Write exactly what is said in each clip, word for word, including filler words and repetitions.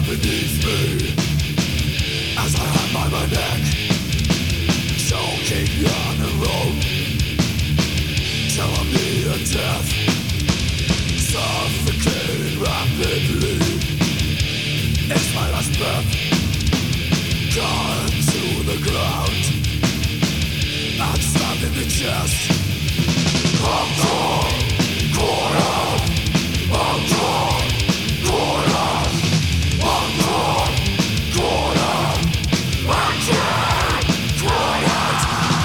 beneath me as I hang by my neck, choking on a rope till I'm near death, suffocating rapidly. It's my last breath, gone to the ground. I'm stabbed in the chest. I'm torn, cornered. I'm torn, cornered. I'm torn, cornered. I'm torn, cornered.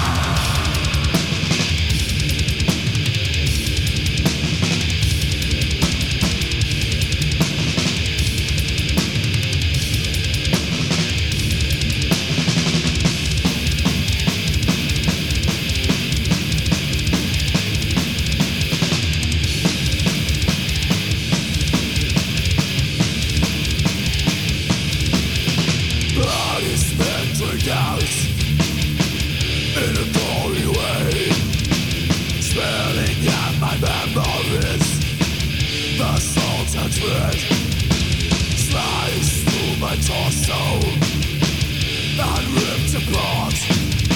Out in a gory way, spilling out my memories. The salt and red slice through my torso and ripped apart,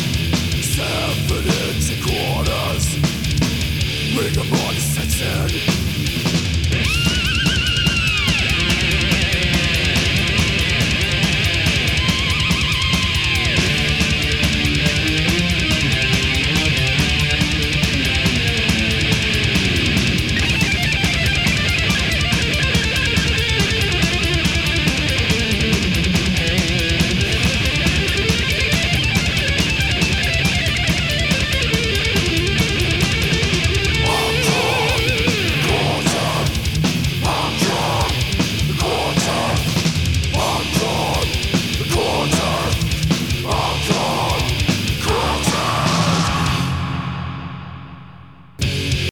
severed into quarters. Rigor mortis sets in.